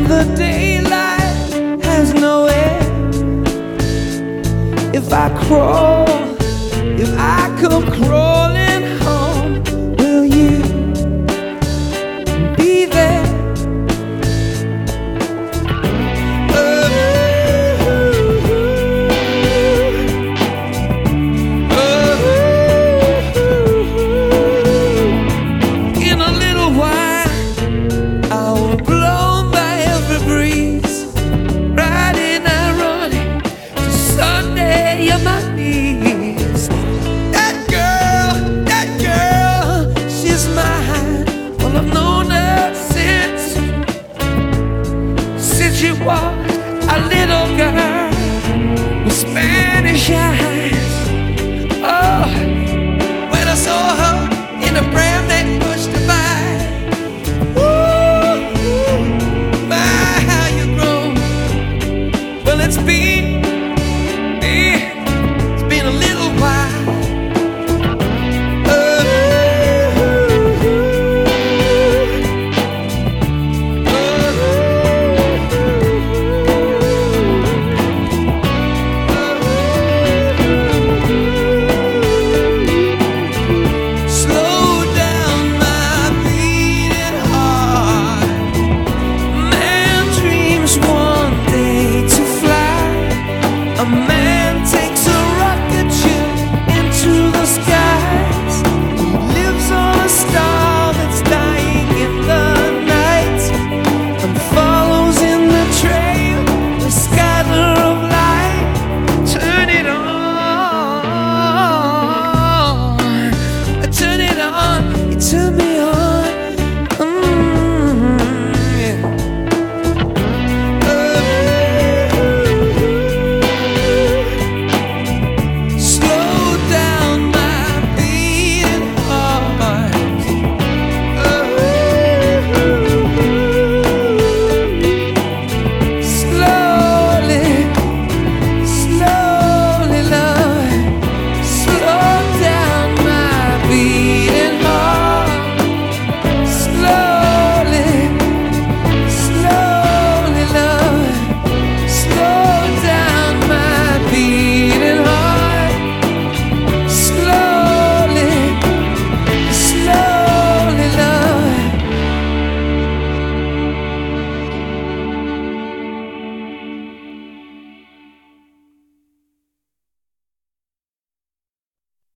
the daylight has no end. If I crawl, if I come crawling home, will you be there? In a little while I will blown by every breeze, riding and running to Sunday on my knees. That girl, she's mine. Well, I've known her since she was a little girl with Spanish eyes.